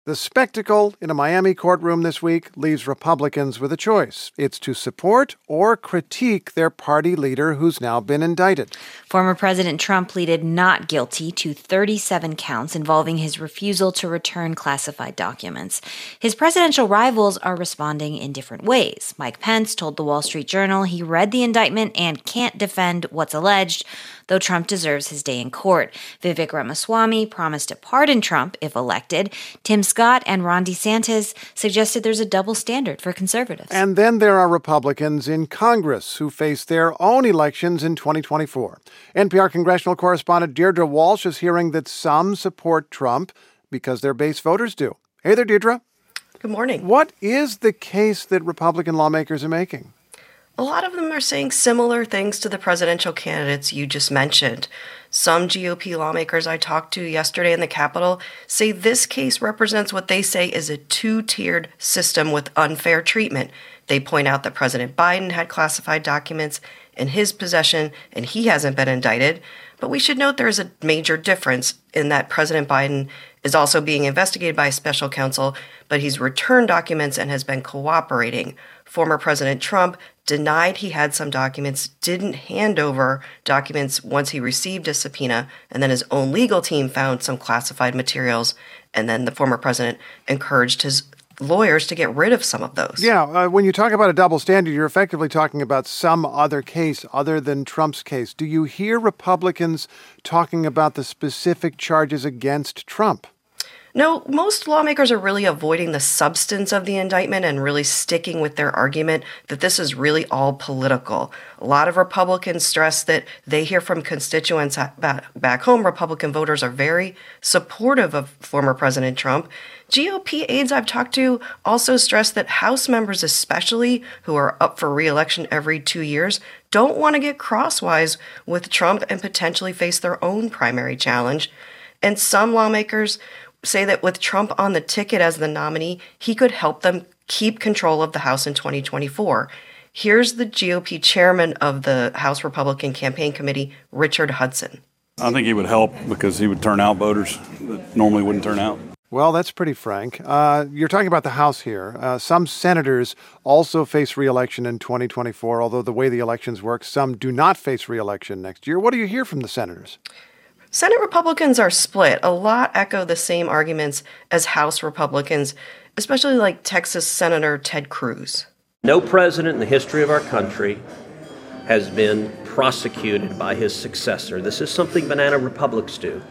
The spectacle in a Miami courtroom this week leaves Republicans with a choice. It's to support or critique their party leader who's now been indicted. Former President Trump pleaded not guilty to 37 counts involving his refusal to return classified documents. His presidential rivals are responding in different ways. Mike Pence told the Wall Street Journal he read the indictment and can't defend what's alleged, though Trump deserves his day in court. Vivek Ramaswamy promised to pardon Trump if elected. Tim Scott and Ron DeSantis suggested there's a double standard for conservatives. And then there are Republicans in Congress who face their own elections in 2024. NPR congressional correspondent Deirdre Walsh is hearing that some support Trump because their base voters do. Hey there, Deirdre. Good morning. What is the case that Republican lawmakers are making? A lot of them are saying similar things to the presidential candidates you just mentioned. Some GOP lawmakers I talked to yesterday in the Capitol say this case represents what they say is a two-tiered system with unfair treatment. They point out that President Biden had classified documents in his possession and he hasn't been indicted. But we should note there is a major difference in that President Biden is also being investigated by a special counsel, but he's returned documents and has been cooperating. Former President Trump denied he had some documents, didn't hand over documents once he received a subpoena, and then his own legal team found some classified materials, and then the former president encouraged his lawyers to get rid of some of those. Yeah, when you talk about a double standard, you're effectively talking about some other case other than Trump's case. Do you hear Republicans talking about the specific charges against Trump? No, most lawmakers are really avoiding the substance of the indictment and really sticking with their argument that this is really all political. A lot of Republicans stress that they hear from constituents back home. Republican voters are very supportive of former President Trump. GOP aides I've talked to also stress that House members, especially who are up for re-election every 2 years, don't want to get crosswise with Trump and potentially face their own primary challenge. And some lawmakers say that with Trump on the ticket as the nominee, he could help them keep control of the House in 2024. Here's the GOP chairman of the House Republican Campaign Committee, Richard Hudson. I think he would help because he would turn out voters that normally wouldn't turn out. Well, that's pretty frank. You're talking about the House here. Some senators also face re-election in 2024, although the way the elections work, some do not face re-election next year. What do you hear from the senators? Senate Republicans are split. A lot echo the same arguments as House Republicans, especially like Texas Senator Ted Cruz. No president in the history of our country has been prosecuted by his successor. This is something banana republics do.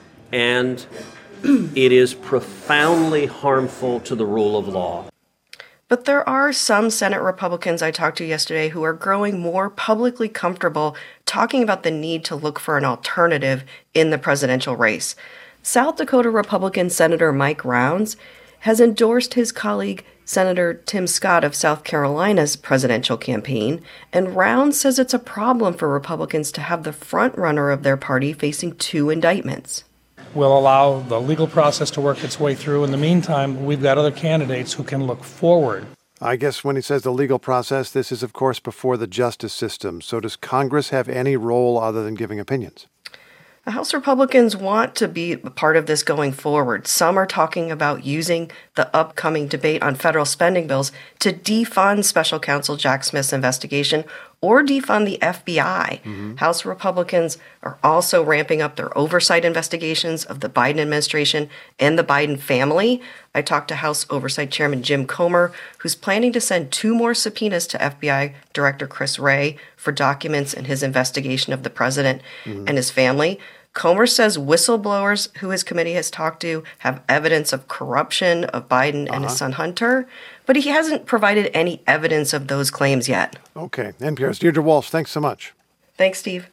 And it is profoundly harmful to the rule of law. But there are some Senate Republicans I talked to yesterday who are growing more publicly comfortable talking about the need to look for an alternative in the presidential race. South Dakota Republican Senator Mike Rounds has endorsed his colleague Senator Tim Scott of South Carolina's presidential campaign, and Rounds says it's a problem for Republicans to have the frontrunner of their party facing two indictments. We'll allow the legal process to work its way through. In the meantime, we've got other candidates who can look forward. I guess when he says the legal process, this is, of course, before the justice system. So does Congress have any role other than giving opinions? The House Republicans want to be a part of this going forward. Some are talking about using the upcoming debate on federal spending bills to defund Special Counsel Jack Smith's investigation or defund the FBI. House Republicans are also ramping up their oversight investigations of the Biden administration and the Biden family. I talked to House Oversight Chairman Jim Comer, who's planning to send 2 more subpoenas to FBI Director Chris Wray for documents in his investigation of the president and his family. Comer says whistleblowers who his committee has talked to have evidence of corruption of Biden and his son Hunter, but he hasn't provided any evidence of those claims yet. Okay. NPR's Deirdre Walsh, thanks so much. Thanks, Steve.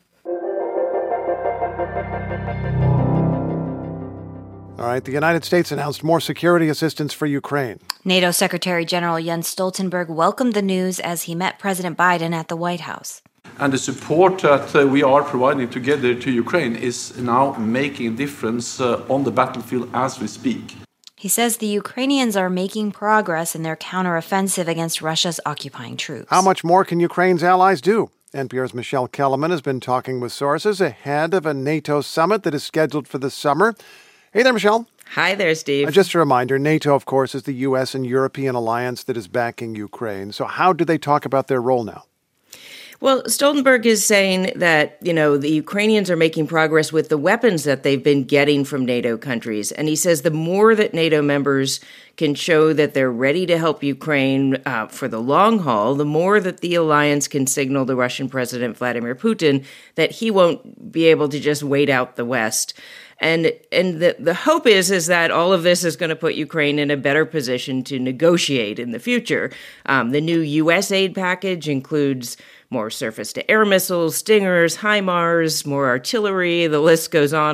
All right, the United States announced more security assistance for Ukraine. NATO Secretary General Jens Stoltenberg welcomed the news as he met President Biden at the White House. And the support that we are providing together to Ukraine is now making a difference on the battlefield as we speak. He says the Ukrainians are making progress in their counteroffensive against Russia's occupying troops. How much more can Ukraine's allies do? NPR's Michelle Kellerman has been talking with sources ahead of a NATO summit that is scheduled for the summer. Hey there, Michelle. Hi there, Steve. Just a reminder, NATO, of course, is the U.S. and European alliance that is backing Ukraine. So how do they talk about their role now? Well, Stoltenberg is saying that, the Ukrainians are making progress with the weapons that they've been getting from NATO countries. And he says the more that NATO members can show that they're ready to help Ukraine for the long haul, the more that the alliance can signal to Russian President Vladimir Putin that he won't be able to just wait out the West. And the hope is that all of this is going to put Ukraine in a better position to negotiate in the future. The new U.S. aid package includes more surface-to-air missiles, Stingers, HIMARS, more artillery, the list goes on.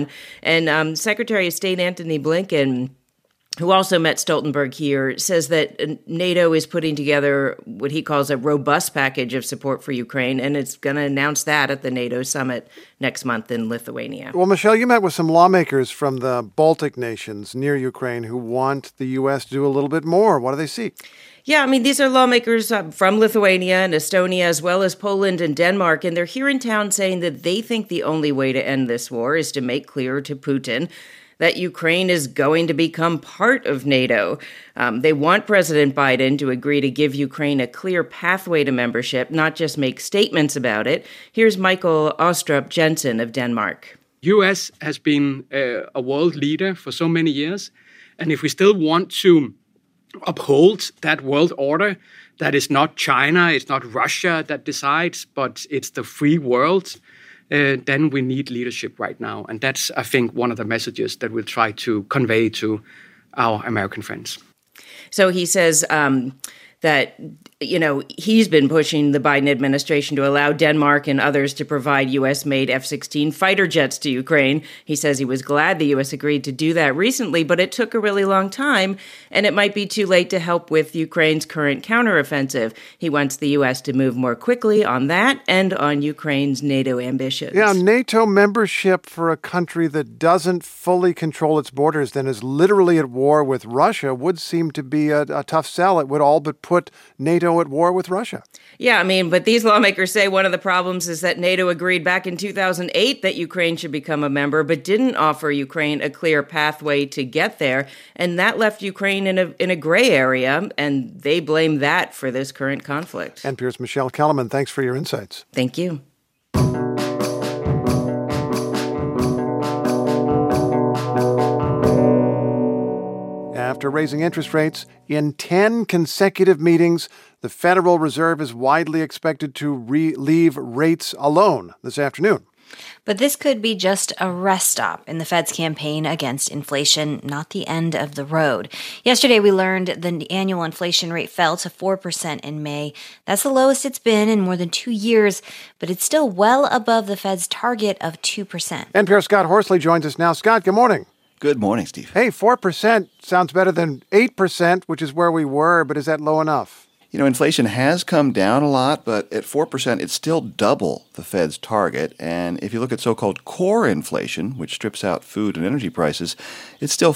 And Secretary of State Antony Blinken, who also met Stoltenberg here, says that NATO is putting together what he calls a robust package of support for Ukraine, and it's going to announce that at the NATO summit next month in Lithuania. Well, Michelle, you met with some lawmakers from the Baltic nations near Ukraine who want the U.S. to do a little bit more. What do they see? Yeah, these are lawmakers from Lithuania and Estonia, as well as Poland and Denmark, and they're here in town saying that they think the only way to end this war is to make clear to Putin that Ukraine is going to become part of NATO. They want President Biden to agree to give Ukraine a clear pathway to membership, not just make statements about it. Here's Michael Ostrup Jensen of Denmark. U.S. has been a world leader for so many years, and if we still want to uphold that world order, that is not China, it's not Russia that decides, but it's the free world, then we need leadership right now. And that's, I think, one of the messages that we'll try to convey to our American friends. So he says that, he's been pushing the Biden administration to allow Denmark and others to provide U.S.-made F-16 fighter jets to Ukraine. He says he was glad the U.S. agreed to do that recently, but it took a really long time, and it might be too late to help with Ukraine's current counteroffensive. He wants the U.S. to move more quickly on that and on Ukraine's NATO ambitions. Yeah, NATO membership for a country that doesn't fully control its borders, then is literally at war with Russia, would seem to be a tough sell. It would all but put NATO at war with Russia. Yeah, but these lawmakers say one of the problems is that NATO agreed back in 2008 that Ukraine should become a member, but didn't offer Ukraine a clear pathway to get there. And that left Ukraine in a gray area, and they blame that for this current conflict. NPR's Michelle Kellerman, thanks for your insights. Thank you. After raising interest rates in 10 consecutive meetings, the Federal Reserve is widely expected to leave rates alone this afternoon. But this could be just a rest stop in the Fed's campaign against inflation, not the end of the road. Yesterday, we learned the annual inflation rate fell to 4% in May. That's the lowest it's been in more than 2 years, but it's still well above the Fed's target of 2%. NPR's Scott Horsley joins us now. Scott, good morning. Good morning, Steve. Hey, 4% sounds better than 8%, which is where we were, but is that low enough? Inflation has come down a lot, but at 4%, it's still double the Fed's target. And if you look at so-called core inflation, which strips out food and energy prices, it's still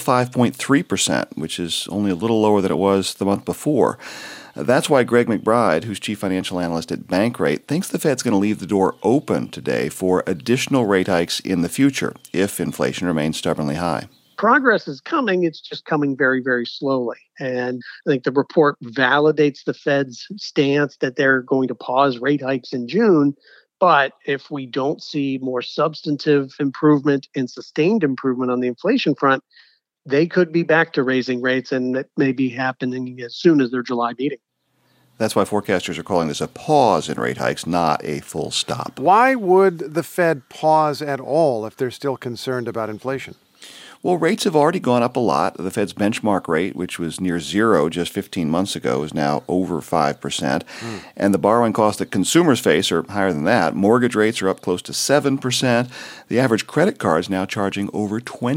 5.3%, which is only a little lower than it was the month before. That's why Greg McBride, who's chief financial analyst at Bankrate, thinks the Fed's going to leave the door open today for additional rate hikes in the future if inflation remains stubbornly high. Progress is coming. It's just coming very, very slowly. And I think the report validates the Fed's stance that they're going to pause rate hikes in June. But if we don't see more substantive improvement and sustained improvement on the inflation front, they could be back to raising rates, and that may be happening as soon as their July meeting. That's why forecasters are calling this a pause in rate hikes, not a full stop. Why would the Fed pause at all if they're still concerned about inflation? Well, rates have already gone up a lot. The Fed's benchmark rate, which was near zero just 15 months ago, is now over 5%. And the borrowing costs that consumers face are higher than that. Mortgage rates are up close to 7%. The average credit card is now charging over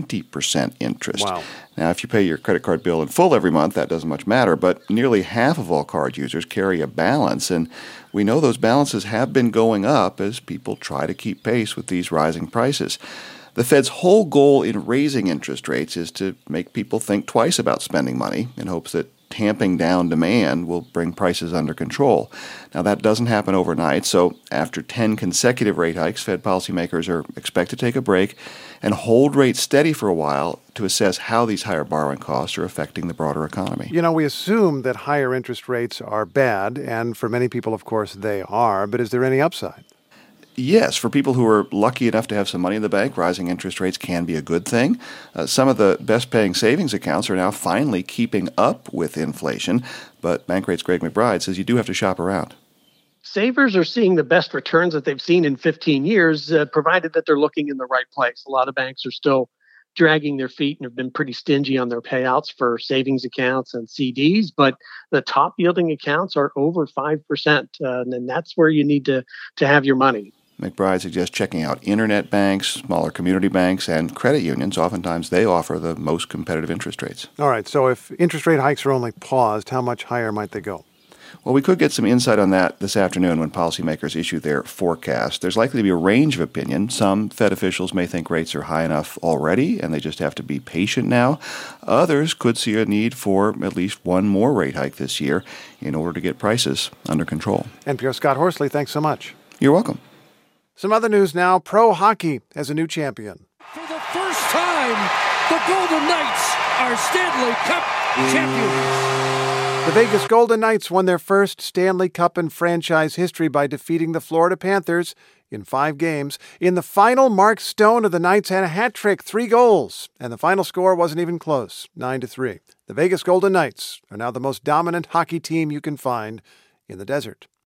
20% interest. Wow. Now, if you pay your credit card bill in full every month, that doesn't much matter, but nearly half of all card users carry a balance, and we know those balances have been going up as people try to keep pace with these rising prices. The Fed's whole goal in raising interest rates is to make people think twice about spending money in hopes that tamping down demand will bring prices under control. Now, that doesn't happen overnight, so after 10 consecutive rate hikes, Fed policymakers are expected to take a break and hold rates steady for a while to assess how these higher borrowing costs are affecting the broader economy. You know, we assume that higher interest rates are bad, and for many people, of course, they are, but is there any upside? Yes, for people who are lucky enough to have some money in the bank, rising interest rates can be a good thing. Some of the best-paying savings accounts are now finally keeping up with inflation, but Bankrate's Greg McBride says you do have to shop around. Savers are seeing the best returns that they've seen in 15 years, provided that they're looking in the right place. A lot of banks are still dragging their feet and have been pretty stingy on their payouts for savings accounts and CDs, but the top yielding accounts are over 5%, and that's where you need to have your money. McBride suggests checking out internet banks, smaller community banks, and credit unions. Oftentimes, they offer the most competitive interest rates. All right, so if interest rate hikes are only paused, how much higher might they go? Well, we could get some insight on that this afternoon when policymakers issue their forecast. There's likely to be a range of opinion. Some Fed officials may think rates are high enough already, and they just have to be patient now. Others could see a need for at least one more rate hike this year in order to get prices under control. NPR's Scott Horsley, thanks so much. You're welcome. Some other news now. Pro hockey has a new champion. For the first time, the Golden Knights are Stanley Cup champions. The Vegas Golden Knights won their first Stanley Cup in franchise history by defeating the Florida Panthers in 5 games. In the final, Mark Stone of the Knights had a hat trick, 3 goals, and the final score wasn't even close, 9-3. The Vegas Golden Knights are now the most dominant hockey team you can find in the desert.